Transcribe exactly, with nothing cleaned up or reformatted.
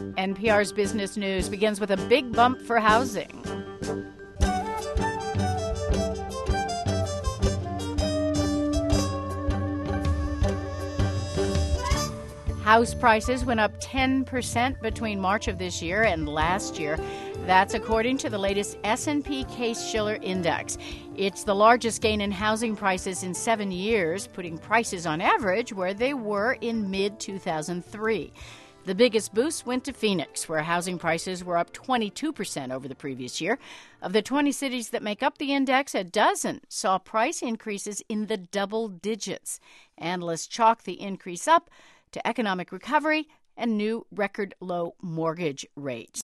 N P R's Business News begins with a big bump for housing. House prices went up ten percent between March of this year and last year. That's according to the latest S and P Case-Shiller Index. It's the largest gain in housing prices in seven years, putting prices on average where they were in mid two thousand three. The biggest boost went to Phoenix, where housing prices were up twenty-two percent over the previous year. Of the twenty cities that make up the index, a dozen saw price increases in the double digits. Analysts chalk the increase up to economic recovery and new record low mortgage rates.